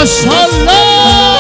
ماشاءالله.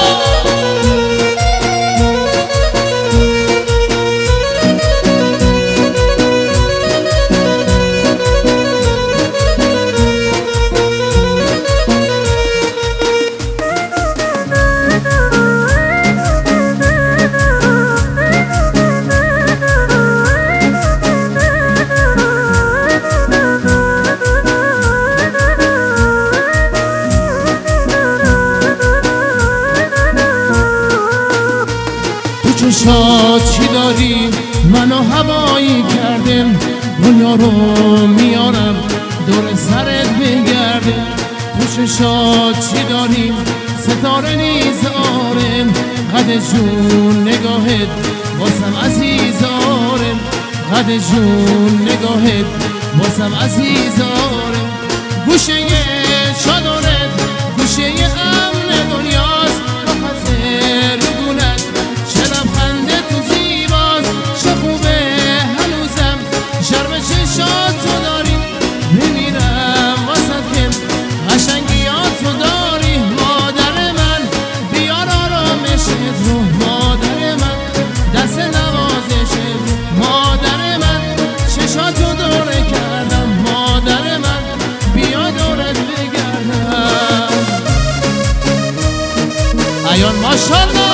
چشات چی داری منو هوایی کردم، دنیا رو میارم دور سرت بگرده. تو چشات چی داری ستاره نیز آرم، قد جون نگاهت واسم عزیز آرم، قد جون نگاهت واسم عزیز آرم. گوشه چادرت گوشه امن دنیاست، راحت رگونت چه لبخنده تو زیباست، چه خوبه هنوزم شرم چشات تو داری. میمیرم واسه کم قشنگیات تو داری، مادر من بیار آرامشت رو، مادر من دست نوازشت رو، مادر من چشاتو دوره کردم، مادر من بیا دورت بگردم. ایان ماشاءالله.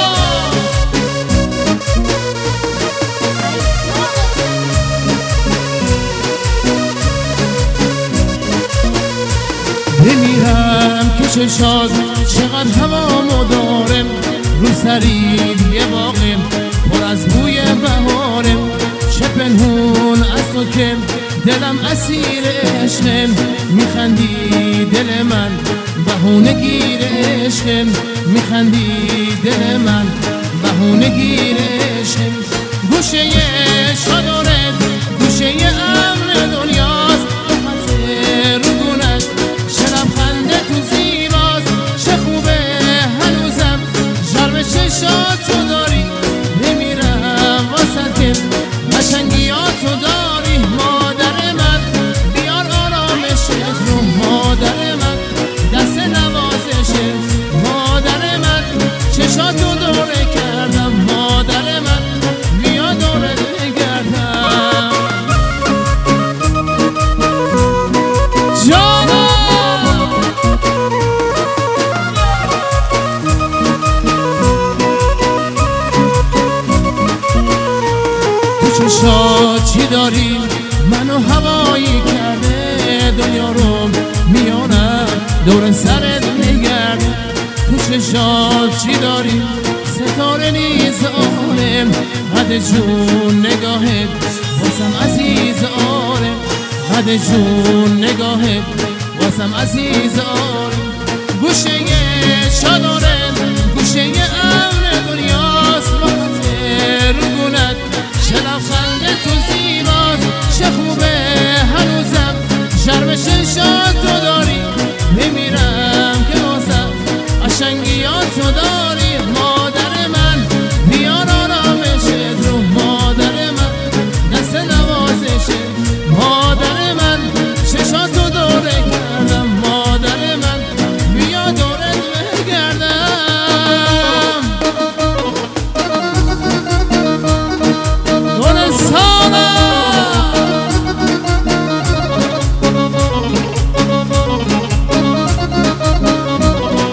بمیرم که چشات چقدر هوامو دارم، رو سرید یه باغم پر از بوی بهارم. چه پنهون از تو که دلم اسیر عشقم، میخندی دل من بهونه گیر عشقم، میخندی دل من بهونه گیر عشقم. گوشه چادرت گوشه امن دنیاست، راحت رگونت چه لبخنده تو زیباست، چه خوبه هنوزم شرم چشات تو داری. بمیرم واسه قشنگیات تو داری، مادر من بیار آرامشت رو، مادر من دست نوازشت، مادر من چشاتو دوره کردم، مادر من بیا دوره بگردم. جانم تو چشات چی داری منو هوایی کرده، دنیا رو میانم دور سرت میگرده. تو چشات چی داری ستاره نیز آرم، قد جون نگاهت واسم عزیز آرم، قد جون نگاهت واسم عزیز آرم. گوشه چادرت گوشه